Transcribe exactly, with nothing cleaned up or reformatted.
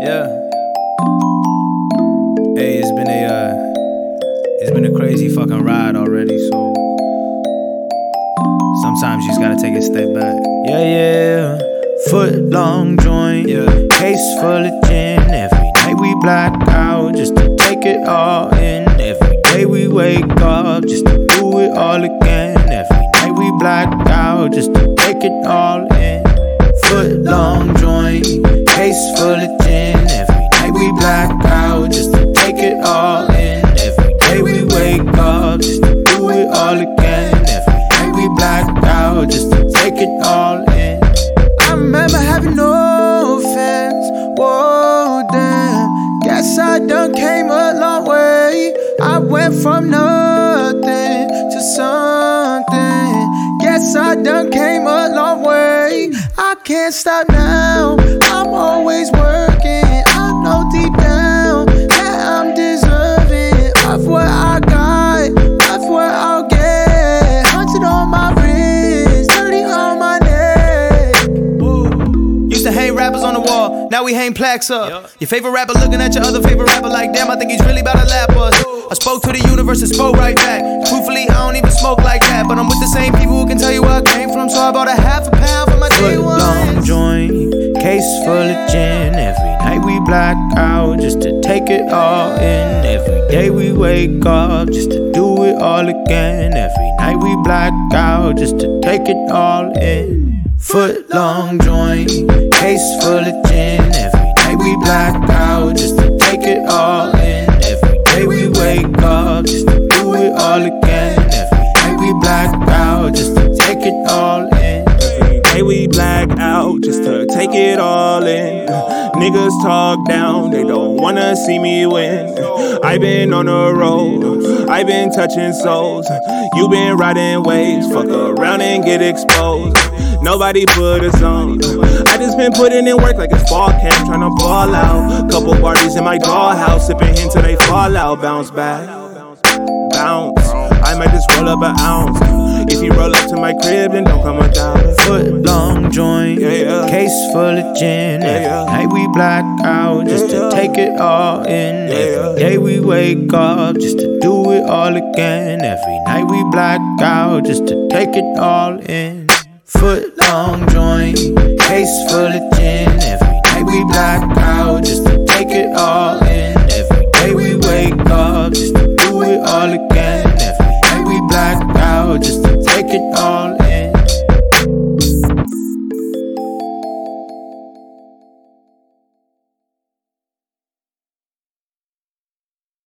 Yeah. Hey, it's been a uh, it's been a crazy fucking ride already. So sometimes you just gotta take a step back. Yeah, yeah. Foot long joint, yeah. Case full of gin. Every night we black out just to take it all in. Every day we wake up just to do it all again. Every night we black out just to take it all in. Foot long joint, case full of gin. Every night we black out just to take it all in. Every day we wake up just to do it all again. Every night we black out just to take it all in. I remember having no friends. Whoa, damn. Guess I done came a long way. I went from nothing to something. Guess I done came a long way. I can't stop now. I'm always working. I know deep down that I'm deserving of what I got, of what I'll get. Hunted on my wrist, dirty on my neck. Woo. Used to hang rappers on the wall, now we hang plaques up. Yep. Your favorite rapper looking at your other favorite rapper like, damn, I think he's really about to lap us. I spoke to the universe and spoke right back. Truthfully, I don't even smoke like that, but I'm with the same people who can tell you where I came from. So I bought a half a pound for my day one. Long joint, case full of gin. Every night we black out just to take it all in. Every day we wake up just to do it all again. Every night we black out just to take it all in. Foot long joint, case full of gin. Every night we black out just to take it all in. Every day we wake up just to do it all again. Every night we black out just to take it all in. Every day we black out just to take it all in. Niggas talk down, they don't wanna see me win. I been on the road, I been touching souls. You been riding waves, fuck around and get exposed. Nobody put us on. I just been putting in work like it's fall camp, tryna ball out. Couple parties in my dollhouse, sipping hin till they fall out. Bounce back, bounce. I might just roll up an ounce. If you roll up to my crib, then don't come without a foot long joint, yeah, yeah. Case full of gin. Yeah, Every yeah. night we black out just yeah, to take it all in. Yeah, Every day we wake up just to do it all again. Every night we black out just to take it all in. Foot long joint, case full of gin. Every night we black out just to take it all in.